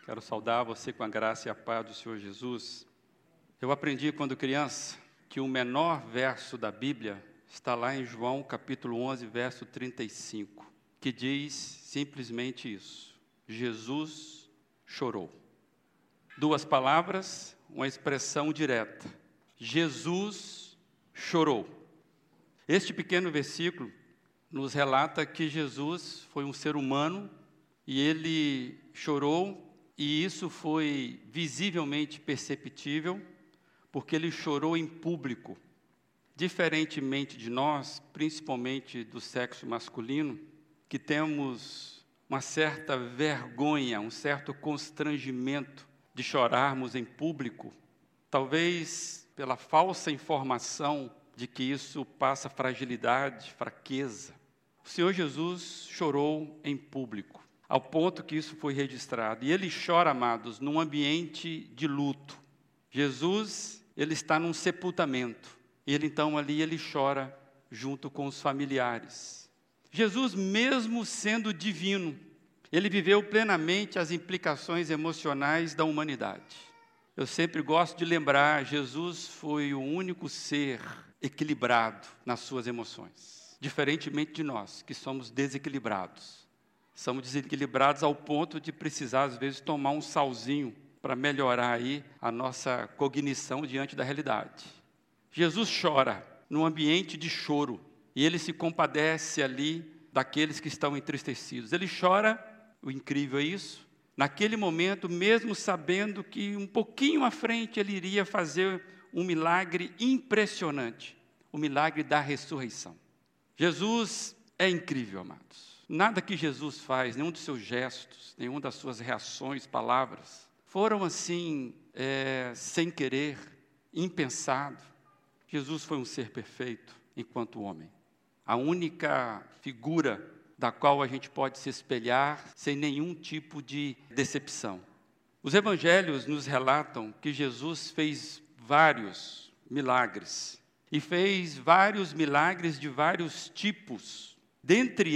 Quero saudar você com a graça e a paz do Senhor Jesus. Eu aprendi quando criança que o menor verso da Bíblia está lá em João capítulo 11, verso 35, que diz simplesmente isso: Jesus chorou. Duas palavras, uma expressão direta: Jesus chorou. Este pequeno versículo nos relata que Jesus foi um ser humano e ele chorou, e isso foi visivelmente perceptível, porque ele chorou em público. Diferentemente de nós, principalmente do sexo masculino, que temos uma certa vergonha, um certo constrangimento de chorarmos em público, talvez pela falsa informação de que isso passa fragilidade, fraqueza. O Senhor Jesus chorou em público, ao ponto que isso foi registrado. E ele chora, amados, num ambiente de luto. Jesus, ele está num sepultamento. Então ali ele chora junto com os familiares. Jesus, mesmo sendo divino, ele viveu plenamente as implicações emocionais da humanidade. Eu sempre gosto de lembrar, Jesus foi o único ser equilibrado nas suas emoções, diferentemente de nós, que somos desequilibrados. Somos desequilibrados ao ponto de precisar, às vezes, tomar um salzinho para melhorar aí a nossa cognição diante da realidade. Jesus chora num ambiente de choro, e ele se compadece ali daqueles que estão entristecidos. Ele chora, o incrível é isso, naquele momento, mesmo sabendo que um pouquinho à frente ele iria fazer um milagre impressionante, o milagre da ressurreição. Jesus é incrível, amados. Nada que Jesus faz, nenhum dos seus gestos, nenhuma das suas reações, palavras, foram assim, sem querer, impensado. Jesus foi um ser perfeito enquanto homem. A única figura da qual a gente pode se espelhar sem nenhum tipo de decepção. Os evangelhos nos relatam que Jesus fez vários milagres. E fez vários milagres de vários tipos. Dentre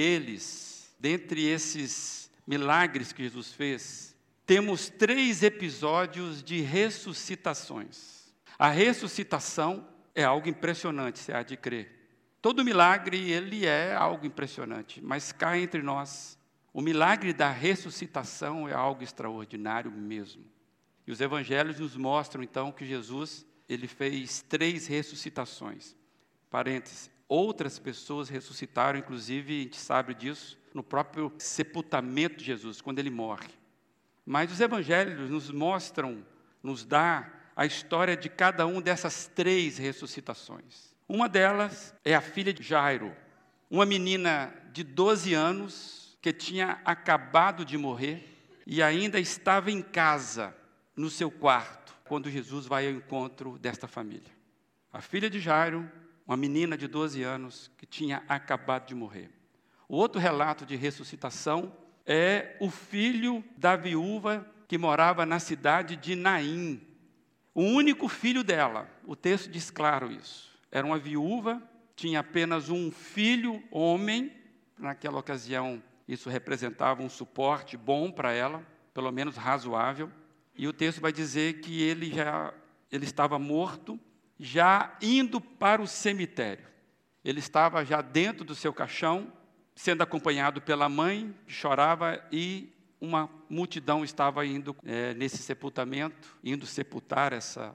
esses milagres que Jesus fez, temos 3 episódios de ressuscitações. A ressuscitação é algo impressionante, você há de crer. Todo milagre, ele é algo impressionante, mas cá entre nós, o milagre da ressuscitação é algo extraordinário mesmo. E os evangelhos nos mostram, então, que Jesus, ele fez 3 ressuscitações. Parênteses, outras pessoas ressuscitaram, inclusive, a gente sabe disso, no próprio sepultamento de Jesus, quando ele morre. Mas os evangelhos nos mostram, nos dá a história de cada uma dessas 3 ressuscitações. Uma delas é a filha de Jairo, uma menina de 12 anos que tinha acabado de morrer e ainda estava em casa, no seu quarto, quando Jesus vai ao encontro desta família. A filha de Jairo, uma menina de 12 anos que tinha acabado de morrer. O outro relato de ressuscitação é o filho da viúva que morava na cidade de Naim. O único filho dela, o texto diz claro isso. Era uma viúva, tinha apenas um filho homem. Naquela ocasião, isso representava um suporte bom para ela, pelo menos razoável. E o texto vai dizer que ele estava morto, já indo para o cemitério. Ele estava já dentro do seu caixão, sendo acompanhado pela mãe, que chorava, e uma multidão estava indo nesse sepultamento, indo sepultar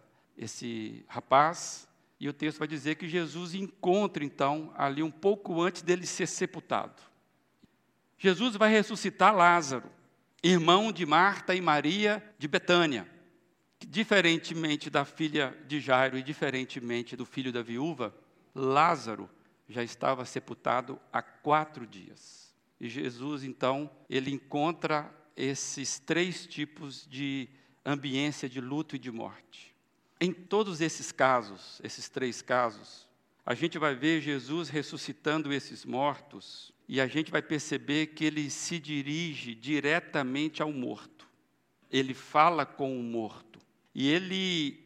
esse rapaz. E o texto vai dizer que Jesus encontra, então, ali um pouco antes dele ser sepultado. Jesus vai ressuscitar Lázaro, irmão de Marta e Maria de Betânia. Diferentemente da filha de Jairo e diferentemente do filho da viúva, Lázaro já estava sepultado há 4 dias. E Jesus, então, ele encontra esses 3 tipos de ambiência de luto e de morte. Em todos esses casos, esses 3 casos, a gente vai ver Jesus ressuscitando esses mortos e a gente vai perceber que ele se dirige diretamente ao morto. Ele fala com o morto. E ele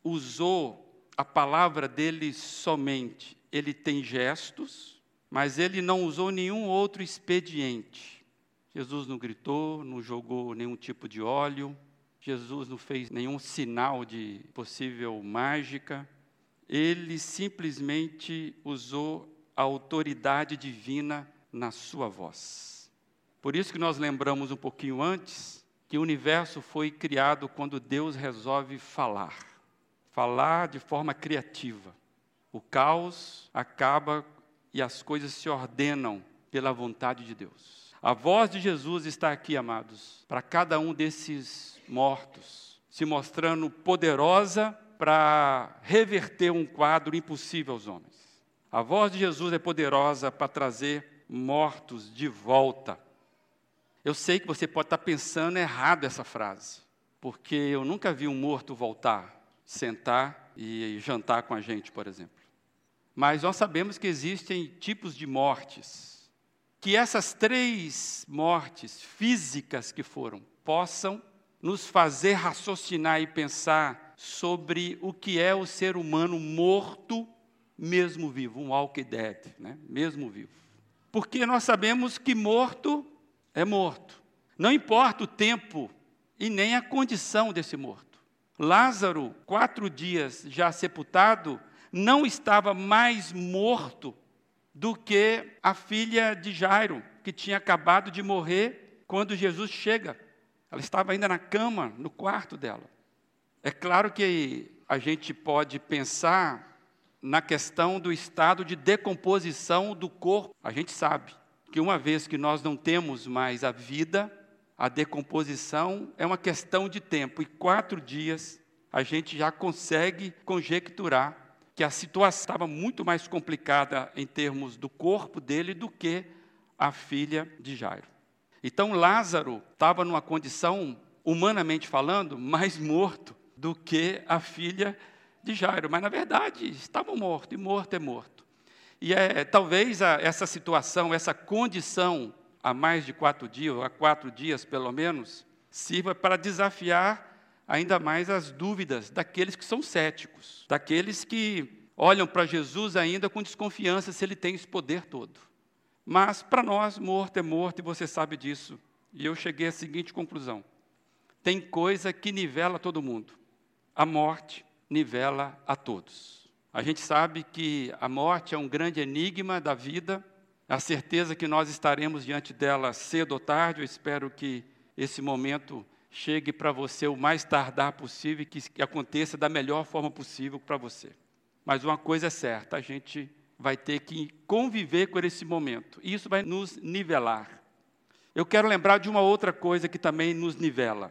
usou a palavra dele somente. Ele tem gestos, mas ele não usou nenhum outro expediente. Jesus não gritou, não jogou nenhum tipo de óleo, Jesus não fez nenhum sinal de possível mágica. Ele simplesmente usou a autoridade divina na sua voz. Por isso que nós lembramos um pouquinho antes que o universo foi criado quando Deus resolve falar de forma criativa. O caos acaba e as coisas se ordenam pela vontade de Deus. A voz de Jesus está aqui, amados, para cada um desses mortos, se mostrando poderosa para reverter um quadro impossível aos homens. A voz de Jesus é poderosa para trazer mortos de volta. Eu sei que você pode estar pensando errado essa frase, porque eu nunca vi um morto voltar, sentar e jantar com a gente, por exemplo. Mas nós sabemos que existem tipos de mortes, que essas 3 mortes físicas que foram, possam nos fazer raciocinar e pensar sobre o que é o ser humano morto, mesmo vivo, um walking dead, né? Mesmo vivo. Porque nós sabemos que morto é morto. Não importa o tempo e nem a condição desse morto. Lázaro, 4 dias já sepultado, não estava mais morto do que a filha de Jairo, que tinha acabado de morrer quando Jesus chega. Ela estava ainda na cama, no quarto dela. É claro que a gente pode pensar na questão do estado de decomposição do corpo. A gente sabe que uma vez que nós não temos mais a vida, a decomposição é uma questão de tempo. E 4 dias a gente já consegue conjecturar que a situação estava muito mais complicada em termos do corpo dele do que a filha de Jairo. Então Lázaro estava numa condição, humanamente falando, mais morto do que a filha de Jairo. Mas na verdade estavam mortos, e morto é morto. E talvez essa situação, essa condição há mais de 4 dias, ou há 4 dias pelo menos, sirva para desafiar ainda mais as dúvidas daqueles que são céticos, daqueles que olham para Jesus ainda com desconfiança se ele tem esse poder todo. Mas, para nós, morto é morto, e você sabe disso. E eu cheguei à seguinte conclusão: tem coisa que nivela todo mundo. A morte nivela a todos. A gente sabe que a morte é um grande enigma da vida, a certeza que nós estaremos diante dela cedo ou tarde. Eu espero que esse momento chegue para você o mais tardar possível e que aconteça da melhor forma possível para você. Mas uma coisa é certa, a gente vai ter que conviver com esse momento. E isso vai nos nivelar. Eu quero lembrar de uma outra coisa que também nos nivela.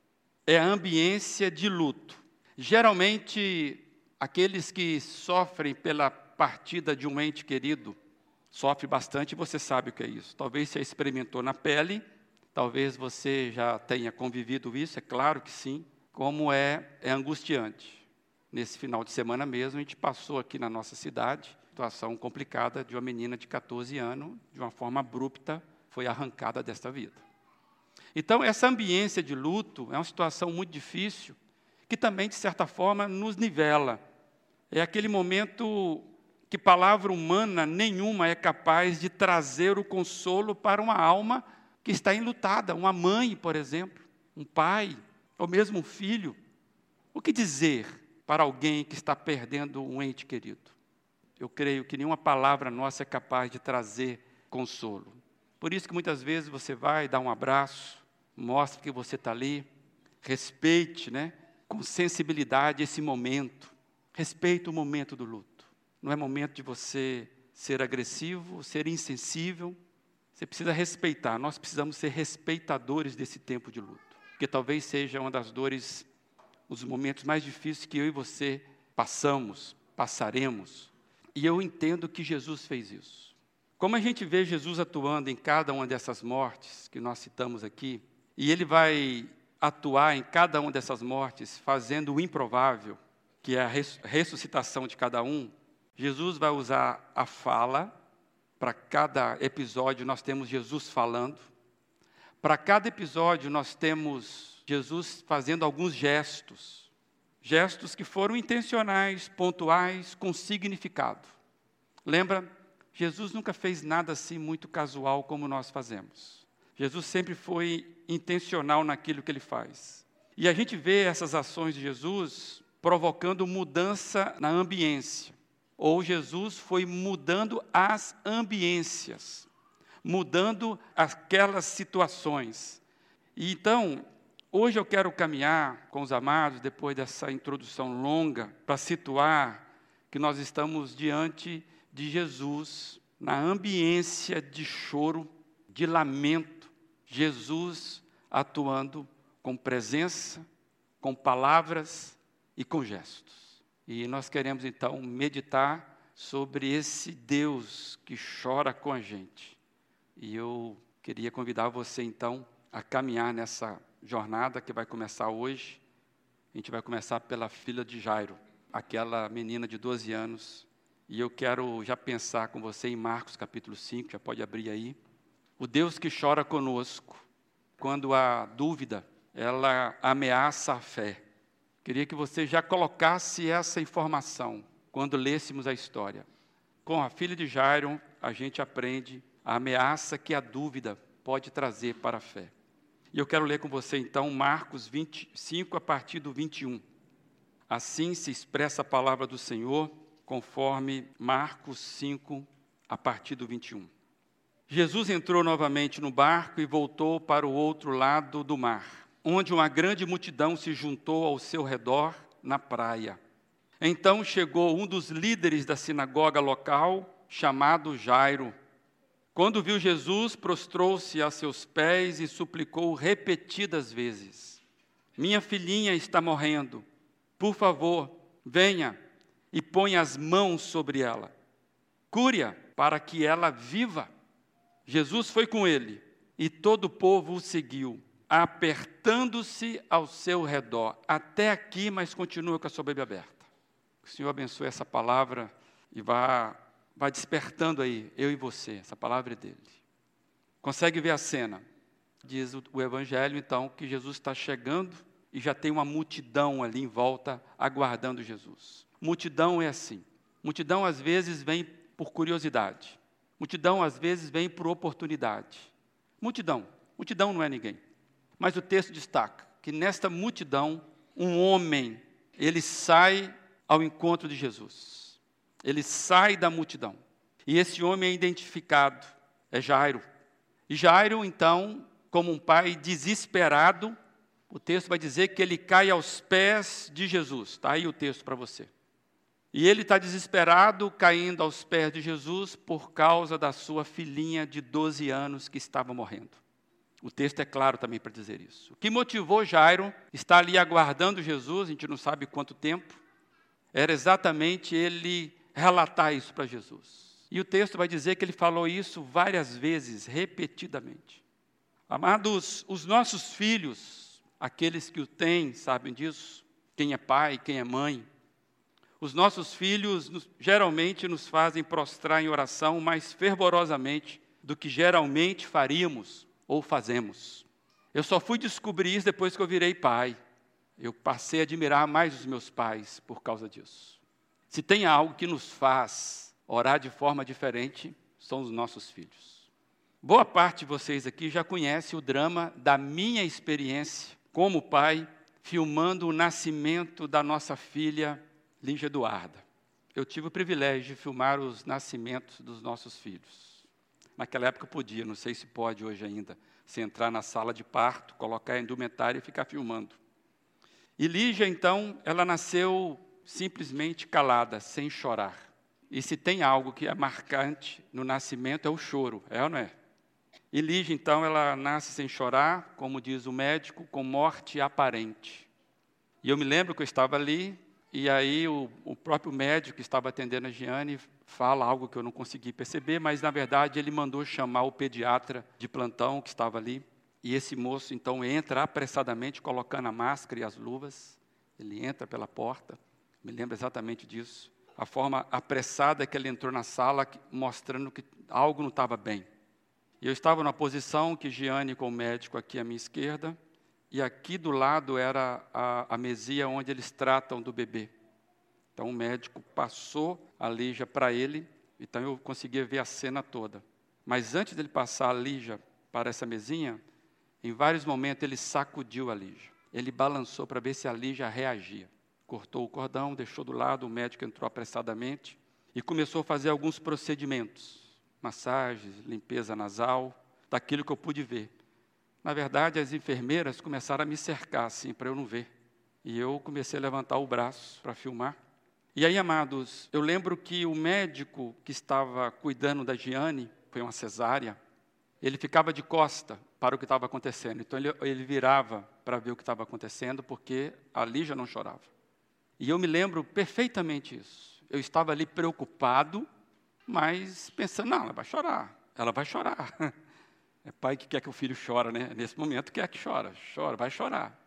É a ambiência de luto. Geralmente, aqueles que sofrem pela partida de um ente querido, sofrem bastante, e você sabe o que é isso. Talvez você experimentou na pele, talvez você já tenha convivido isso, é claro que sim. Como é angustiante. Nesse final de semana mesmo, a gente passou aqui na nossa cidade, situação complicada de uma menina de 14 anos, de uma forma abrupta, foi arrancada desta vida. Então, essa ambiência de luto é uma situação muito difícil, que também, de certa forma, nos nivela. É aquele momento que palavra humana nenhuma é capaz de trazer o consolo para uma alma que está enlutada. Uma mãe, por exemplo, um pai, ou mesmo um filho. O que dizer para alguém que está perdendo um ente querido? Eu creio que nenhuma palavra nossa é capaz de trazer consolo. Por isso que muitas vezes você vai dar um abraço, mostra que você está ali, respeite, com sensibilidade esse momento. Respeite o momento do luto. Não é momento de você ser agressivo, ser insensível. Você precisa respeitar. Nós precisamos ser respeitadores desse tempo de luto. Porque talvez seja uma das dores, os momentos mais difíceis que eu e você passaremos. E eu entendo que Jesus fez isso. Como a gente vê Jesus atuando em cada uma dessas mortes que nós citamos aqui, e Ele vai atuar em cada uma dessas mortes, fazendo o improvável, que é a ressuscitação de cada um, Jesus vai usar a fala. Para cada episódio nós temos Jesus falando. Para cada episódio nós temos Jesus fazendo alguns gestos. Gestos que foram intencionais, pontuais, com significado. Lembra? Jesus nunca fez nada assim muito casual como nós fazemos. Jesus sempre foi intencional naquilo que ele faz. E a gente vê essas ações de Jesus provocando mudança na ambiência. Ou Jesus foi mudando as ambiências, mudando aquelas situações. E então, hoje eu quero caminhar com os amados, depois dessa introdução longa, para situar que nós estamos diante de Jesus, na ambiência de choro, de lamento, Jesus atuando com presença, com palavras e com gestos. E nós queremos, então, meditar sobre esse Deus que chora com a gente. E eu queria convidar você, então, a caminhar nessa jornada que vai começar hoje. A gente vai começar pela filha de Jairo, aquela menina de 12 anos. E eu quero já pensar com você em Marcos capítulo 5, já pode abrir aí. O Deus que chora conosco, quando a dúvida, ela ameaça a fé. Queria que você já colocasse essa informação quando lêssemos a história. Com a filha de Jairo, a gente aprende a ameaça que a dúvida pode trazer para a fé. E eu quero ler com você, então, Marcos 25, a partir do 21. Assim se expressa a palavra do Senhor, conforme Marcos 5, a partir do 21. Jesus entrou novamente no barco e voltou para o outro lado do mar, onde uma grande multidão se juntou ao seu redor na praia. Então chegou um dos líderes da sinagoga local, chamado Jairo. Quando viu Jesus, prostrou-se a seus pés e suplicou repetidas vezes: minha filhinha está morrendo. Por favor, venha e ponha as mãos sobre ela. Cure-a para que ela viva. Jesus foi com ele e todo o povo o seguiu, apertando-se ao seu redor. Até aqui, mas continua com a sua Bíblia aberta. Que o Senhor abençoe essa palavra e vai despertando aí, eu e você, essa palavra é dele. Consegue ver a cena? Diz o Evangelho, então, que Jesus está chegando e já tem uma multidão ali em volta, aguardando Jesus. Multidão é assim. Multidão, às vezes, vem por curiosidade. Multidão, às vezes, vem por oportunidade. Multidão não é ninguém. Mas o texto destaca que nesta multidão, um homem, ele sai ao encontro de Jesus. Ele sai da multidão. E esse homem é identificado, é Jairo. E Jairo, então, como um pai desesperado, o texto vai dizer que ele cai aos pés de Jesus. Está aí o texto para você. E ele está desesperado, caindo aos pés de Jesus por causa da sua filhinha de 12 anos que estava morrendo. O texto é claro também para dizer isso. O que motivou Jairo estar ali aguardando Jesus, a gente não sabe quanto tempo, era exatamente ele relatar isso para Jesus. E o texto vai dizer que ele falou isso várias vezes, repetidamente. Amados, os nossos filhos, aqueles que o têm, sabem disso, quem é pai, quem é mãe, os nossos filhos geralmente nos fazem prostrar em oração mais fervorosamente do que geralmente faríamos ou fazemos. Eu só fui descobrir isso depois que eu virei pai. Eu passei a admirar mais os meus pais por causa disso. Se tem algo que nos faz orar de forma diferente, são os nossos filhos. Boa parte de vocês aqui já conhece o drama da minha experiência como pai, filmando o nascimento da nossa filha Lígia Eduarda. Eu tive o privilégio de filmar os nascimentos dos nossos filhos. Naquela época eu podia, não sei se pode hoje ainda, se entrar na sala de parto, colocar a indumentária e ficar filmando. E Lígia, então, ela nasceu simplesmente calada, sem chorar. E se tem algo que é marcante no nascimento é o choro, é ou não é? E Lígia, então, ela nasce sem chorar, como diz o médico, com morte aparente. E eu me lembro que eu estava ali, e aí o próprio médico que estava atendendo a Giane fala algo que eu não consegui perceber, mas na verdade ele mandou chamar o pediatra de plantão que estava ali. E esse moço então entra apressadamente colocando a máscara e as luvas. Ele entra pela porta, me lembro exatamente disso. A forma apressada que ele entrou na sala, mostrando que algo não estava bem. E eu estava numa posição que Giane com o médico aqui à minha esquerda, e aqui do lado era a mesia onde eles tratam do bebê. Então o médico passou a Lígia para ele, então eu conseguia ver a cena toda. Mas antes dele passar a Lígia para essa mesinha, em vários momentos ele sacudiu a Lígia. Ele balançou para ver se a Lígia reagia. Cortou o cordão, deixou do lado, o médico entrou apressadamente e começou a fazer alguns procedimentos. Massagens, limpeza nasal, daquilo que eu pude ver. Na verdade, as enfermeiras começaram a me cercar, assim, para eu não ver. E eu comecei a levantar o braço para filmar. E aí, amados, eu lembro que o médico que estava cuidando da Giane, foi uma cesárea, ele ficava de costa para o que estava acontecendo. Então, ele virava para ver o que estava acontecendo, porque a Lígia não chorava. E eu me lembro perfeitamente isso. Eu estava ali preocupado, mas pensando, não, ela vai chorar. É pai que quer que o filho chore, né? Nesse momento quer que chora, vai chorar.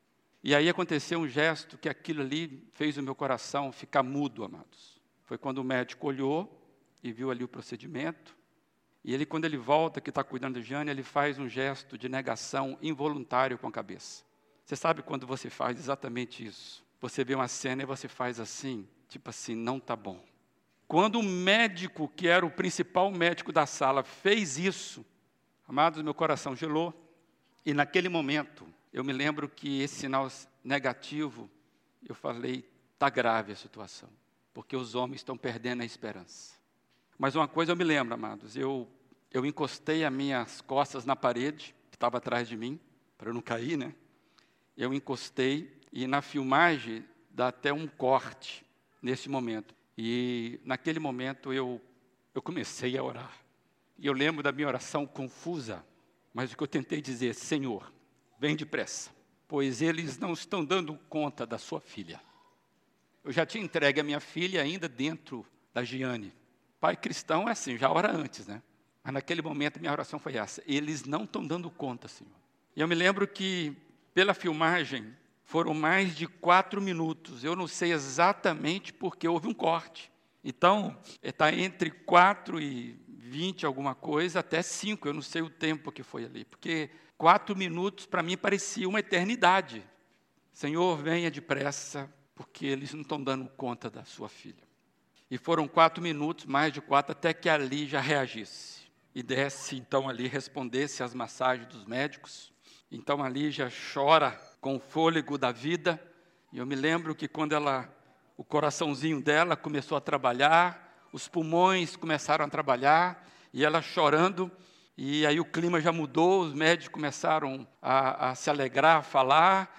E aí aconteceu um gesto que aquilo ali fez o meu coração ficar mudo, amados. Foi quando o médico olhou e viu ali o procedimento. E ele, quando ele volta, que está cuidando de Jane, ele faz um gesto de negação involuntário com a cabeça. Você sabe quando você faz exatamente isso? Você vê uma cena e você faz assim, tipo assim, não está bom. Quando o médico, que era o principal médico da sala, fez isso, amados, meu coração gelou. E naquele momento, eu me lembro que esse sinal negativo, eu falei, está grave a situação, porque os homens estão perdendo a esperança. Mas uma coisa eu me lembro, amados, eu encostei as minhas costas na parede, que estava atrás de mim, para eu não cair, né? Eu encostei, e na filmagem dá até um corte nesse momento. E naquele momento eu comecei a orar. E eu lembro da minha oração confusa, mas o que eu tentei dizer, Senhor, vem depressa, pois eles não estão dando conta da sua filha. Eu já tinha entregue a minha filha ainda dentro da Giane. Pai cristão é assim, já ora antes, né? Mas naquele momento minha oração foi essa, eles não estão dando conta, Senhor. E eu me lembro que pela filmagem foram mais de 4 minutos, eu não sei exatamente porque houve um corte. Então, está entre 4 e 20 alguma coisa, até 5, eu não sei o tempo que foi ali, porque 4 minutos para mim parecia uma eternidade. Senhor, venha depressa, porque eles não estão dando conta da sua filha. E foram 4 minutos, mais de 4, até que a Lígia reagisse. E desse, então, ali, respondesse às massagens dos médicos. Então, a Lígia chora com o fôlego da vida. E eu me lembro que quando o coraçãozinho dela começou a trabalhar, os pulmões começaram a trabalhar, e ela chorando, e aí o clima já mudou, os médicos começaram a se alegrar, a falar,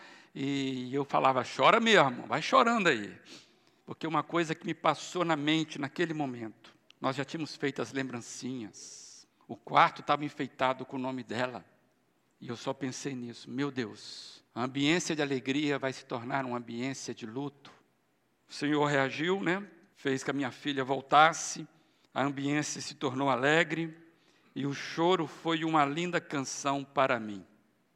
e eu falava, chora mesmo, vai chorando aí. Porque uma coisa que me passou na mente naquele momento, nós já tínhamos feito as lembrancinhas, o quarto estava enfeitado com o nome dela, e eu só pensei nisso, meu Deus, a ambiência de alegria vai se tornar uma ambiência de luto. O Senhor reagiu, né? Fez que a minha filha voltasse, a ambiência se tornou alegre, e o choro foi uma linda canção para mim.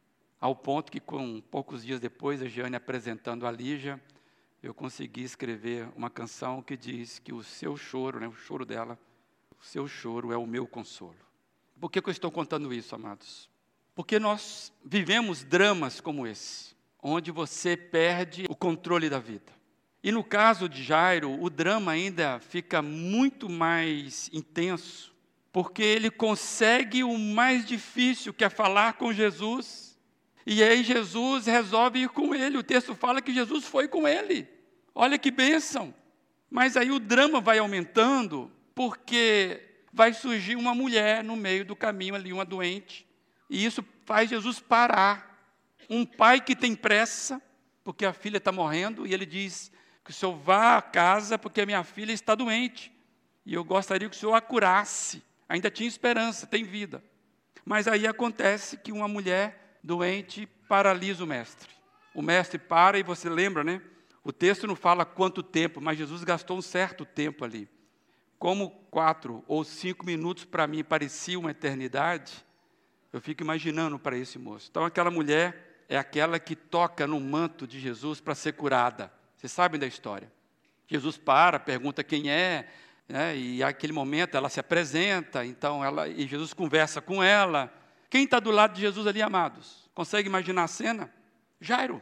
Ao ponto que, com poucos dias depois, a Giane apresentando a Lígia, eu consegui escrever uma canção que diz que o seu choro, né, o choro dela, o seu choro é o meu consolo. Por que eu estou contando isso, amados? Porque nós vivemos dramas como esse, onde você perde o controle da vida. E no caso de Jairo, o drama ainda fica muito mais intenso, porque ele consegue o mais difícil, que é falar com Jesus. E aí Jesus resolve ir com ele. O texto fala que Jesus foi com ele. Olha que bênção. Mas aí o drama vai aumentando, porque vai surgir uma mulher no meio do caminho ali, uma doente. E isso faz Jesus parar. Um pai que tem pressa, porque a filha está morrendo, e ele diz que o senhor vá à casa, porque a minha filha está doente. E eu gostaria que o senhor a curasse. Ainda tinha esperança, tem vida. Mas aí acontece que uma mulher doente paralisa o mestre. O mestre para, e você lembra, né? O texto não fala quanto tempo, mas Jesus gastou um certo tempo ali. Como 4 ou 5 minutos para mim parecia uma eternidade, eu fico imaginando para esse moço. Então aquela mulher é aquela que toca no manto de Jesus para ser curada. Vocês sabem da história. Jesus para, pergunta quem é, né? E naquele momento ela se apresenta, então e Jesus conversa com ela. Quem está do lado de Jesus ali, amados? Consegue imaginar a cena? Jairo.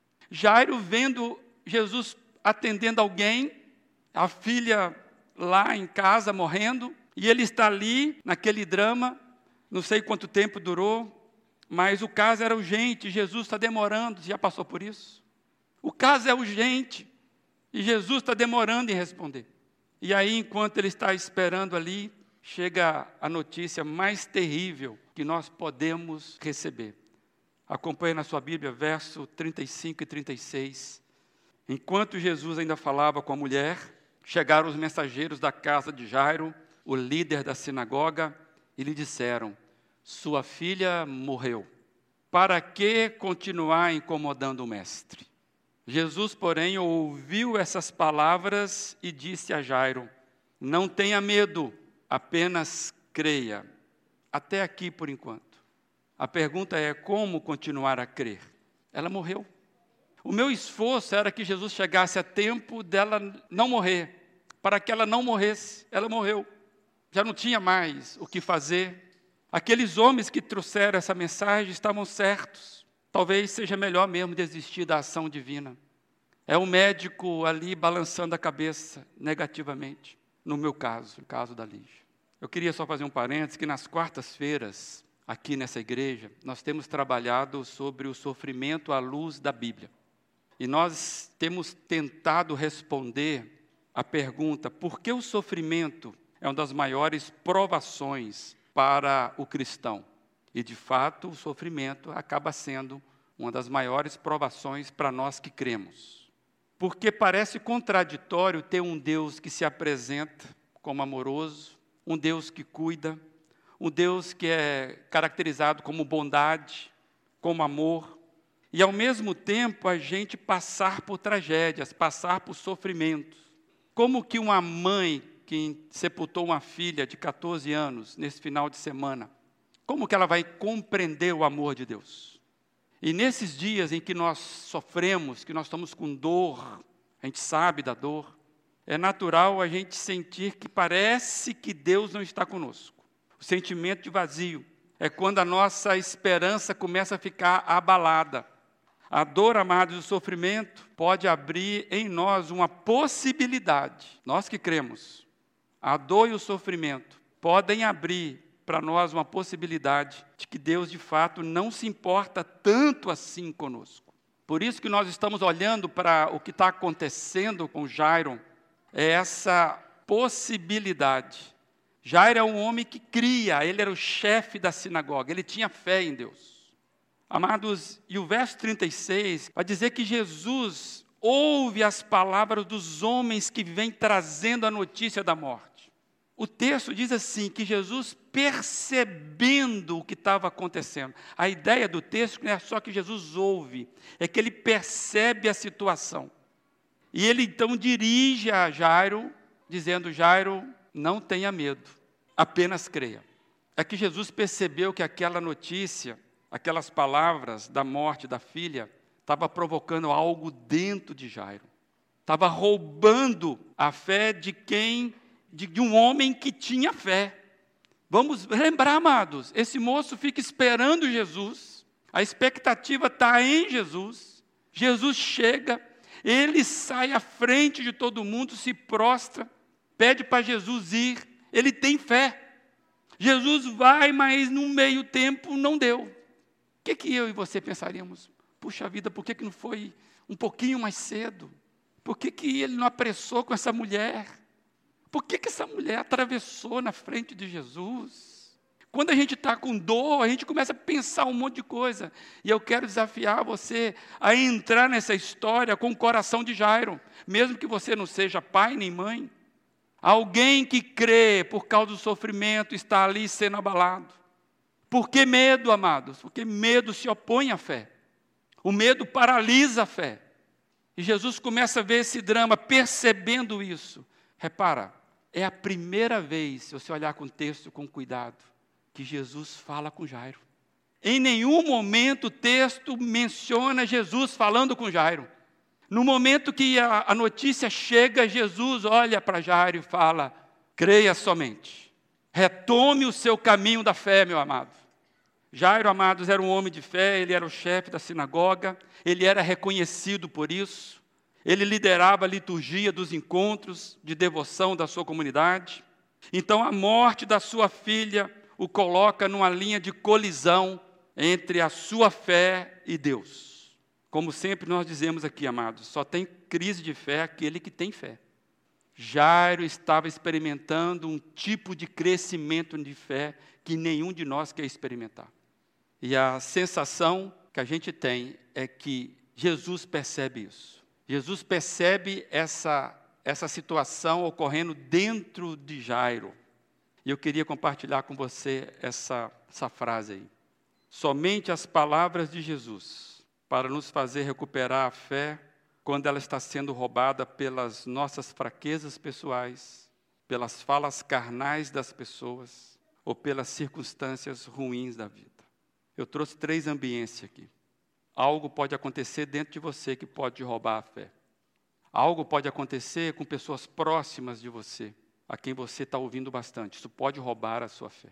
Jairo vendo Jesus atendendo alguém, a filha lá em casa morrendo, e ele está ali naquele drama, Não sei quanto tempo durou, mas o caso era urgente. Jesus está demorando. Já passou por isso? O caso é urgente e Jesus está demorando em responder. E aí, enquanto ele está esperando ali, chega a notícia mais terrível que nós podemos receber. Acompanhe na sua Bíblia, verso 35 e 36. Enquanto Jesus ainda falava com a mulher, chegaram os mensageiros da casa de Jairo, o líder da sinagoga, e lhe disseram: sua filha morreu. Para que continuar incomodando o mestre? Jesus, porém, ouviu essas palavras e disse a Jairo: não tenha medo, apenas creia. Até aqui por enquanto. A pergunta é: como continuar a crer? Ela morreu. O meu esforço era que Jesus chegasse a tempo dela não morrer. Para que ela não morresse, ela morreu. Já não tinha mais o que fazer. Aqueles homens que trouxeram essa mensagem estavam certos. Talvez seja melhor mesmo desistir da ação divina. É o médico ali balançando a cabeça negativamente. No meu caso, no caso da Lígia. Eu queria só fazer um parênteses, que nas quartas-feiras, aqui nessa igreja, nós temos trabalhado sobre o sofrimento à luz da Bíblia. E nós temos tentado responder a pergunta: por que o sofrimento é uma das maiores provações para o cristão? E, de fato, o sofrimento acaba sendo uma das maiores provações para nós que cremos. Porque parece contraditório ter um Deus que se apresenta como amoroso, um Deus que cuida, um Deus que é caracterizado como bondade, como amor, e, ao mesmo tempo, a gente passar por tragédias, passar por sofrimentos. Como que uma mãe que sepultou uma filha de 14 anos nesse final de semana, como que ela vai compreender o amor de Deus? E nesses dias em que nós sofremos, que nós estamos com dor, a gente sabe da dor, é natural a gente sentir que parece que Deus não está conosco. O sentimento de vazio é quando a nossa esperança começa a ficar abalada. A dor, amados, o sofrimento pode abrir em nós uma possibilidade. Nós que cremos, a dor e o sofrimento podem abrir para nós uma possibilidade de que Deus, de fato, não se importa tanto assim conosco. Por isso que nós estamos olhando para o que está acontecendo com Jairo, é essa possibilidade. Jairo é um homem que cria, ele era o chefe da sinagoga, ele tinha fé em Deus. Amados, e o verso 36 vai dizer que Jesus ouve as palavras dos homens que vêm trazendo a notícia da morte. O texto diz assim, que Jesus, percebendo o que estava acontecendo, a ideia do texto não é só que Jesus ouve, é que ele percebe a situação. E ele então dirige a Jairo, dizendo: Jairo, não tenha medo, apenas creia. É que Jesus percebeu que aquela notícia, aquelas palavras da morte da filha, estava provocando algo dentro de Jairo. Estava roubando a fé de um homem que tinha fé. Vamos lembrar, amados, esse moço fica esperando Jesus, a expectativa está em Jesus. Jesus chega, ele sai à frente de todo mundo, se prostra, pede para Jesus ir, ele tem fé. Jesus vai, mas no meio tempo não deu. O que eu e você pensaríamos? Puxa vida, por que não foi um pouquinho mais cedo? Por que ele não apressou com essa mulher? Por que essa mulher atravessou na frente de Jesus? Quando a gente está com dor, a gente começa a pensar um monte de coisa. E eu quero desafiar você a entrar nessa história com o coração de Jairo, mesmo que você não seja pai nem mãe. Alguém que crê por causa do sofrimento está ali sendo abalado. Por que medo, amados? Porque medo se opõe à fé. O medo paralisa a fé. E Jesus começa a ver esse drama, percebendo isso. Repara, é a primeira vez, se você olhar com o texto com cuidado, que Jesus fala com Jairo. Em nenhum momento o texto menciona Jesus falando com Jairo. No momento que a notícia chega, Jesus olha para Jairo e fala: creia somente. Retome o seu caminho da fé, meu amado. Jairo, amados, era um homem de fé, ele era o chefe da sinagoga, ele era reconhecido por isso, ele liderava a liturgia dos encontros de devoção da sua comunidade. Então, a morte da sua filha o coloca numa linha de colisão entre a sua fé e Deus. Como sempre nós dizemos aqui, amados, só tem crise de fé aquele que tem fé. Jairo estava experimentando um tipo de crescimento de fé que nenhum de nós quer experimentar. E a sensação que a gente tem é que Jesus percebe isso. Jesus percebe essa situação ocorrendo dentro de Jairo. E eu queria compartilhar com você essa frase aí. Somente as palavras de Jesus para nos fazer recuperar a fé quando ela está sendo roubada pelas nossas fraquezas pessoais, pelas falas carnais das pessoas ou pelas circunstâncias ruins da vida. Eu trouxe 3 ambientes aqui. Algo pode acontecer dentro de você que pode roubar a fé. Algo pode acontecer com pessoas próximas de você, a quem você está ouvindo bastante. Isso pode roubar a sua fé.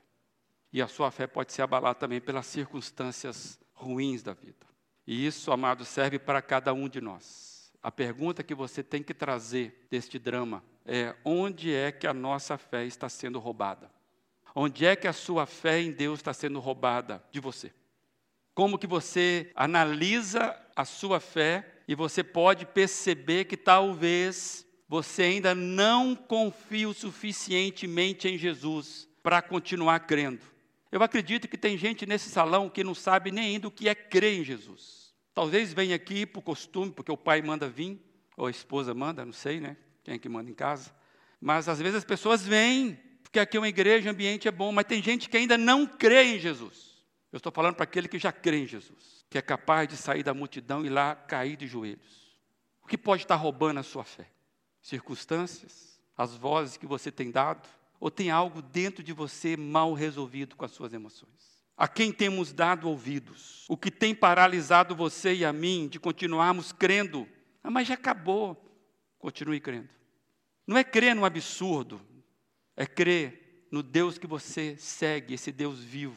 E a sua fé pode ser abalada também pelas circunstâncias ruins da vida. E isso, amado, serve para cada um de nós. A pergunta que você tem que trazer deste drama é: onde é que a nossa fé está sendo roubada? Onde é que a sua fé em Deus está sendo roubada de você? Como que você analisa a sua fé e você pode perceber que talvez você ainda não confia o suficientemente em Jesus para continuar crendo. Eu acredito que tem gente nesse salão que não sabe nem ainda o que é crer em Jesus. Talvez venha aqui por costume, porque o pai manda vir, ou a esposa manda, não sei, né? Quem é que manda em casa. Mas às vezes as pessoas vêm, porque aqui é uma igreja, o ambiente é bom, mas tem gente que ainda não crê em Jesus. Eu estou falando para aquele que já crê em Jesus, que é capaz de sair da multidão e lá cair de joelhos. O que pode estar roubando a sua fé? Circunstâncias? As vozes que você tem dado? Ou tem algo dentro de você mal resolvido com as suas emoções? A quem temos dado ouvidos? O que tem paralisado você e a mim de continuarmos crendo? Ah, mas já acabou. Continue crendo. Não é crer no absurdo, é crer no Deus que você segue, esse Deus vivo.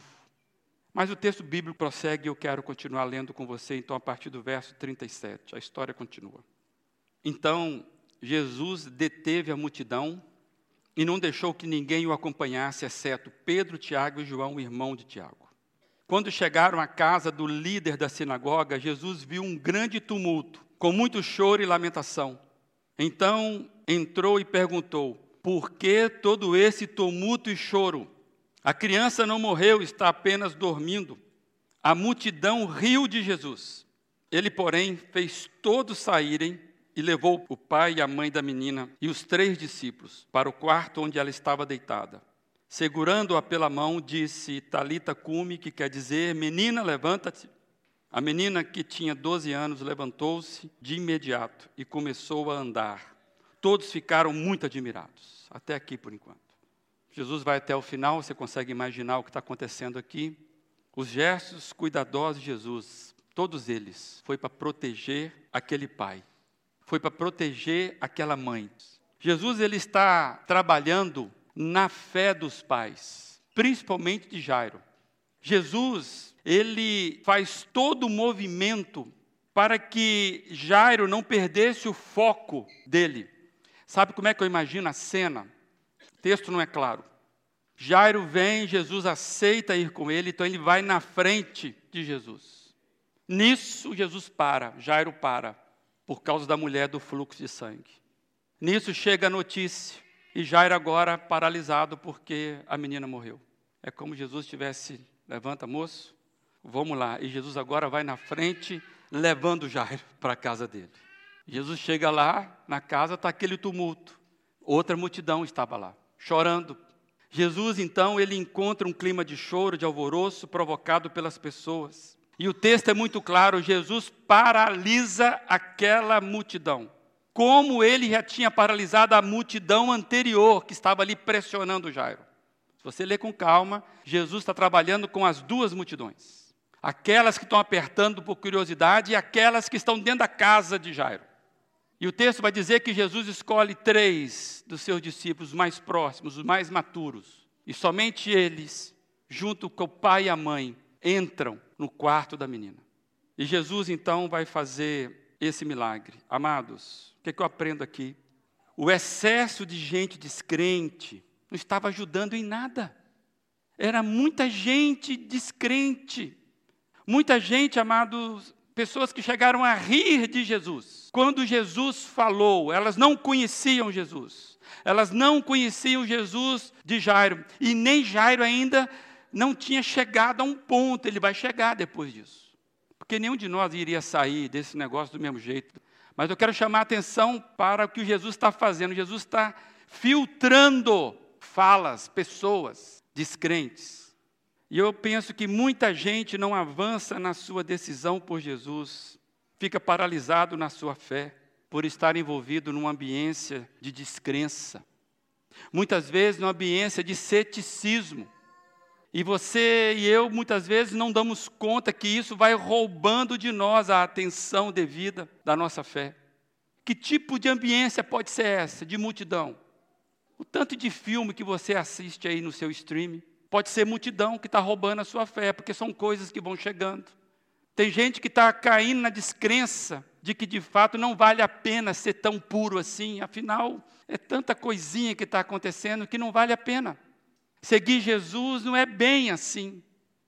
Mas o texto bíblico prossegue e eu quero continuar lendo com você, então, a partir do verso 37. A história continua. Então, Jesus deteve a multidão e não deixou que ninguém o acompanhasse, exceto Pedro, Tiago e João, irmão de Tiago. Quando chegaram à casa do líder da sinagoga, Jesus viu um grande tumulto, com muito choro e lamentação. Então, entrou e perguntou: por que todo esse tumulto e choro? A criança não morreu, está apenas dormindo. A multidão riu de Jesus. Ele, porém, fez todos saírem e levou o pai e a mãe da menina e os 3 discípulos para o quarto onde ela estava deitada. Segurando-a pela mão, disse: Talita cumi, que quer dizer: menina, levanta-te. A menina, que tinha 12 anos, levantou-se de imediato e começou a andar. Todos ficaram muito admirados. Até aqui, por enquanto. Jesus vai até o final, você consegue imaginar o que está acontecendo aqui? Os gestos cuidadosos de Jesus, todos eles, foi para proteger aquele pai. Foi para proteger aquela mãe. Jesus, ele está trabalhando na fé dos pais, principalmente de Jairo. Jesus, ele faz todo o movimento para que Jairo não perdesse o foco dele. Sabe como é que eu imagino a cena? O texto não é claro. Jairo vem, Jesus aceita ir com ele, então ele vai na frente de Jesus. Nisso, Jesus para, Jairo para, por causa da mulher do fluxo de sangue. Nisso chega a notícia, e Jairo agora paralisado porque a menina morreu. É como Jesus tivesse: levanta, moço, vamos lá. E Jesus agora vai na frente, levando Jairo para a casa dele. Jesus chega lá, na casa está aquele tumulto. Outra multidão estava lá, chorando. Jesus, então, ele encontra um clima de choro, de alvoroço, provocado pelas pessoas. E o texto é muito claro: Jesus paralisa aquela multidão. Como ele já tinha paralisado a multidão anterior, que estava ali pressionando Jairo. Se você ler com calma, Jesus está trabalhando com as 2 multidões. Aquelas que estão apertando por curiosidade e aquelas que estão dentro da casa de Jairo. E o texto vai dizer que Jesus escolhe 3 dos seus discípulos mais próximos, os mais maturos. E somente eles, junto com o pai e a mãe, entram no quarto da menina. E Jesus, então, vai fazer esse milagre. Amados, o que eu aprendo aqui? O excesso de gente descrente não estava ajudando em nada. Era muita gente descrente. Muita gente, amados, pessoas que chegaram a rir de Jesus. Quando Jesus falou, elas não conheciam Jesus. Elas não conheciam Jesus de Jairo. E nem Jairo ainda não tinha chegado a um ponto. Ele vai chegar depois disso. Porque nenhum de nós iria sair desse negócio do mesmo jeito. Mas eu quero chamar a atenção para o que Jesus está fazendo. Jesus está filtrando falas, pessoas descrentes. E eu penso que muita gente não avança na sua decisão por Jesus, fica paralisado na sua fé, por estar envolvido numa ambiência de descrença. Muitas vezes numa ambiência de ceticismo. E você e eu, muitas vezes, não damos conta que isso vai roubando de nós a atenção devida da nossa fé. Que tipo de ambiência pode ser essa, de multidão? O tanto de filme que você assiste aí no seu streaming, pode ser multidão que está roubando a sua fé, porque são coisas que vão chegando. Tem gente que está caindo na descrença de que, de fato, não vale a pena ser tão puro assim. Afinal, é tanta coisinha que está acontecendo que não vale a pena. Seguir Jesus não é bem assim.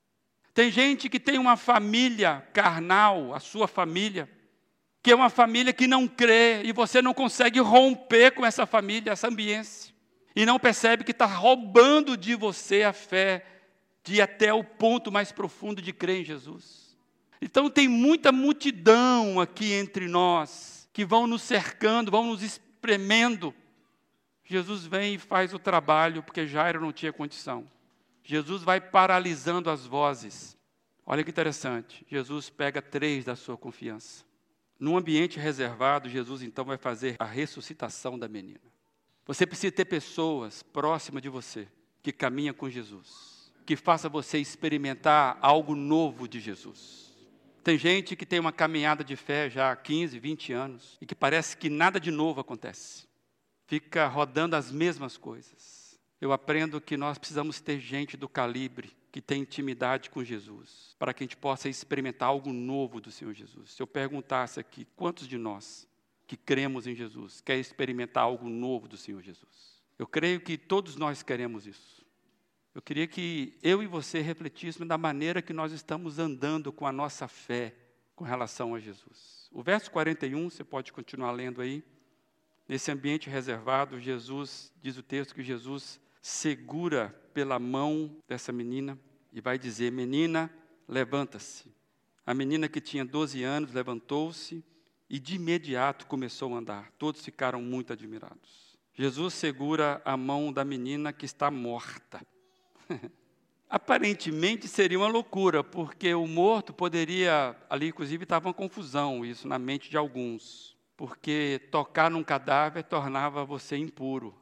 Tem gente que tem uma família carnal, a sua família, que é uma família que não crê, e você não consegue romper com essa família, essa ambiência. E não percebe que está roubando de você a fé, de ir até o ponto mais profundo de crer em Jesus. Então tem muita multidão aqui entre nós, que vão nos cercando, vão nos espremendo. Jesus vem e faz o trabalho, porque Jairo não tinha condição. Jesus vai paralisando as vozes. Olha que interessante, Jesus pega 3 da sua confiança. Num ambiente reservado, Jesus então vai fazer a ressuscitação da menina. Você precisa ter pessoas próximas de você, que caminham com Jesus, que faça você experimentar algo novo de Jesus. Tem gente que tem uma caminhada de fé já há 15, 20 anos, e que parece que nada de novo acontece. Fica rodando as mesmas coisas. Eu aprendo que nós precisamos ter gente do calibre, que tem intimidade com Jesus, para que a gente possa experimentar algo novo do Senhor Jesus. Se eu perguntasse aqui, quantos de nós que cremos em Jesus quer experimentar algo novo do Senhor Jesus? Eu creio que todos nós queremos isso. Eu queria que eu e você refletíssemos da maneira que nós estamos andando com a nossa fé com relação a Jesus. O verso 41, você pode continuar lendo aí. Nesse ambiente reservado, Jesus, diz o texto que Jesus segura pela mão dessa menina e vai dizer: menina, levanta-se. A menina, que tinha 12 anos, levantou-se e de imediato começou a andar. Todos ficaram muito admirados. Jesus segura a mão da menina que está morta. Aparentemente seria uma loucura, porque o morto poderia, ali inclusive estava uma confusão, isso na mente de alguns. Porque tocar num cadáver tornava você impuro.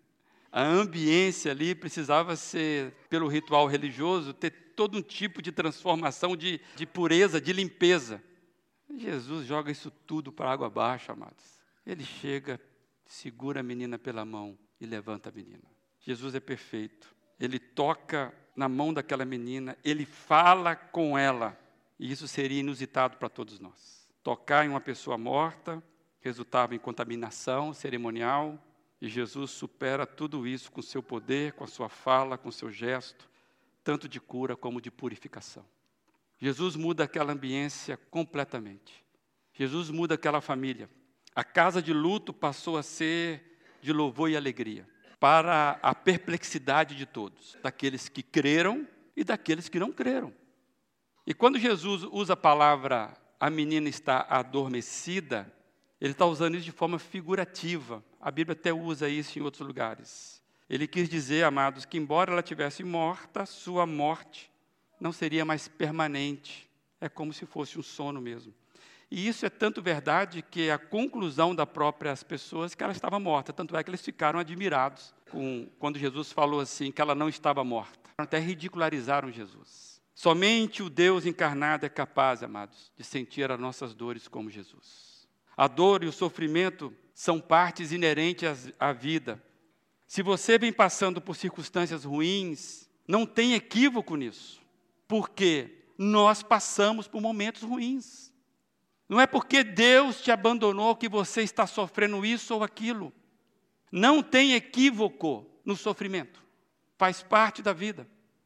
A ambiência ali precisava ser, pelo ritual religioso, ter todo um tipo de transformação de pureza, de limpeza. Jesus joga isso tudo para a água abaixo, amados. Ele chega, segura a menina pela mão e levanta a menina. Jesus é perfeito. Ele toca na mão daquela menina, ele fala com ela. E isso seria inusitado para todos nós. Tocar em uma pessoa morta resultava em contaminação cerimonial, e Jesus supera tudo isso com seu poder, com a sua fala, com seu gesto, tanto de cura como de purificação. Jesus muda aquela ambiência completamente. Jesus muda aquela família. A casa de luto passou a ser de louvor e alegria, para a perplexidade de todos, daqueles que creram e daqueles que não creram. E quando Jesus usa a palavra "a menina está adormecida", ele está usando isso de forma figurativa. A Bíblia até usa isso em outros lugares. Ele quis dizer, amados, que embora ela tivesse morta, sua morte não seria mais permanente. É como se fosse um sono mesmo. E isso é tanto verdade que a conclusão das próprias pessoas que ela estava morta. Tanto é que eles ficaram admirados quando Jesus falou assim, que ela não estava morta. Até ridicularizaram Jesus. Somente o Deus encarnado é capaz, amados, de sentir as nossas dores como Jesus. A dor e o sofrimento são partes inerentes à vida. Se você vem passando por circunstâncias ruins, não tem equívoco nisso. Porque nós passamos por momentos ruins. Não é porque Deus te abandonou que você está sofrendo isso ou aquilo. Não tem equívoco no sofrimento. Faz parte da vida.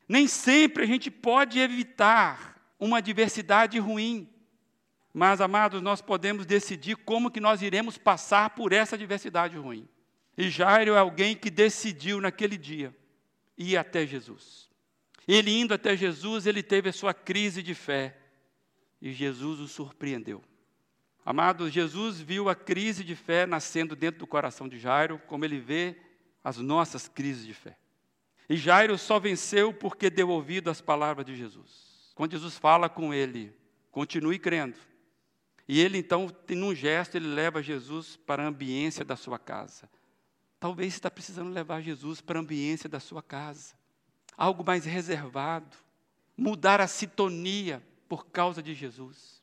Nem sempre a gente pode evitar uma adversidade ruim. Mas, amados, nós podemos decidir como que nós iremos passar por essa adversidade ruim. E Jairo é alguém que decidiu naquele dia ir até Jesus. Ele indo até Jesus, ele teve a sua crise de fé. E Jesus o surpreendeu. Amados, Jesus viu a crise de fé nascendo dentro do coração de Jairo, como ele vê as nossas crises de fé. E Jairo só venceu porque deu ouvido às palavras de Jesus. Quando Jesus fala com ele, continue crendo. E ele então, num gesto, ele leva Jesus para a ambiência da sua casa. Talvez você está precisando levar Jesus para a ambiência da sua casa. Algo mais reservado. Mudar a sintonia por causa de Jesus.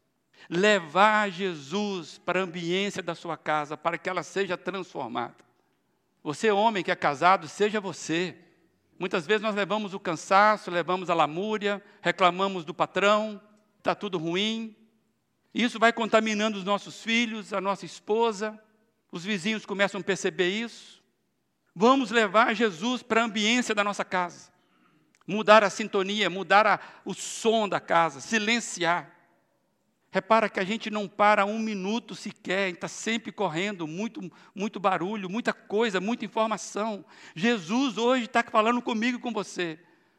Levar Jesus para a ambiência da sua casa, para que ela seja transformada. Você, homem que é casado, seja você. Muitas vezes nós levamos o cansaço, levamos a lamúria, reclamamos do patrão, está tudo ruim. Isso vai contaminando os nossos filhos, a nossa esposa. Os vizinhos começam a perceber isso. Vamos levar Jesus para a ambiência da nossa casa. Mudar a sintonia, mudar o som da casa, silenciar. Repara que a gente não para um minuto sequer, a gente está sempre correndo, muito barulho, muita coisa, muita informação. Jesus hoje está falando comigo e com você.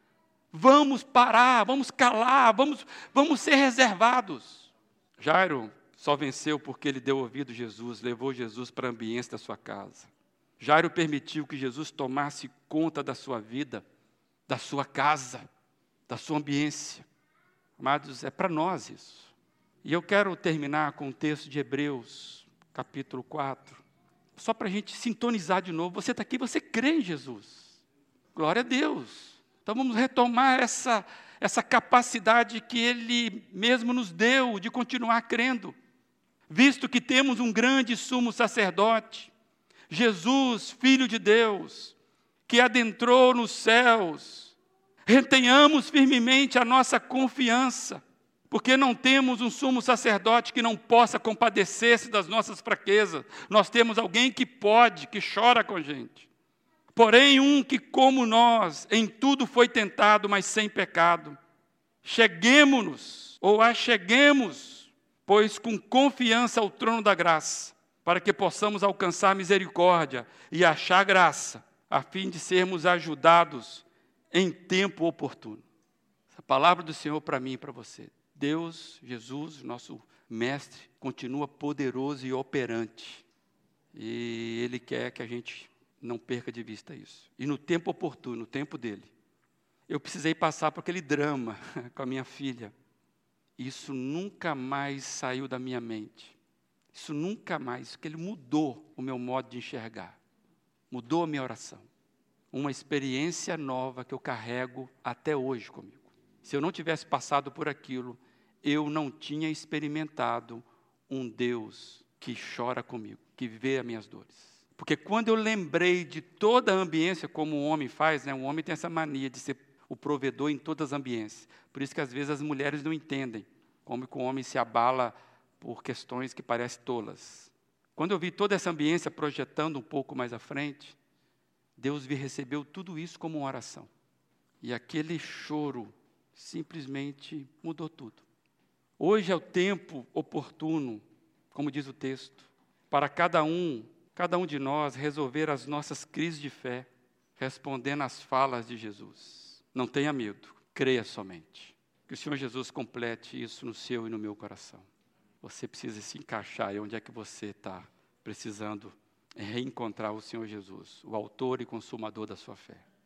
Vamos parar, vamos calar, vamos ser reservados. Jairo só venceu porque ele deu ouvido a Jesus, levou Jesus para a ambiência da sua casa. Jairo permitiu que Jesus tomasse conta da sua vida, da sua casa, da sua ambiência. Amados, é para nós isso. E eu quero terminar com o texto de Hebreus, capítulo 4, só para a gente sintonizar de novo. Você está aqui, você crê em Jesus. Glória a Deus. Então vamos retomar essa capacidade que Ele mesmo nos deu de continuar crendo. Visto que temos um grande sumo sacerdote, Jesus, Filho de Deus, que adentrou nos céus, retenhamos firmemente a nossa confiança, porque não temos um sumo sacerdote que não possa compadecer-se das nossas fraquezas. Nós temos alguém que pode, que chora com a gente. Porém, um que, como nós, em tudo foi tentado, mas sem pecado. Cheguemo-nos, ou acheguemos, pois com confiança ao trono da graça, para que possamos alcançar misericórdia e achar graça, a fim de sermos ajudados em tempo oportuno. Essa palavra do Senhor para mim e para você. Deus, Jesus, nosso mestre, continua poderoso e operante. E Ele quer que a gente não perca de vista isso. E no tempo oportuno, no tempo dele, eu precisei passar por aquele drama com a minha filha. Isso nunca mais saiu da minha mente. Isso nunca mais, porque ele mudou o meu modo de enxergar. Mudou a minha oração. Uma experiência nova que eu carrego até hoje comigo. Se eu não tivesse passado por aquilo, eu não tinha experimentado um Deus que chora comigo, que vê as minhas dores. Porque quando eu lembrei de toda a ambiência, como o homem faz, né? O homem tem essa mania de ser o provedor em todas as ambiências. Por isso que às vezes as mulheres não entendem como que o homem se abala por questões que parecem tolas. Quando eu vi toda essa ambiência projetando um pouco mais à frente, Deus me recebeu tudo isso como uma oração. E aquele choro simplesmente mudou tudo. Hoje é o tempo oportuno, como diz o texto, para cada um de nós resolver as nossas crises de fé, respondendo às falas de Jesus. Não tenha medo, creia somente. Que o Senhor Jesus complete isso no seu e no meu coração. Você precisa se encaixar aí onde é que você está precisando reencontrar o Senhor Jesus, o autor e consumador da sua fé.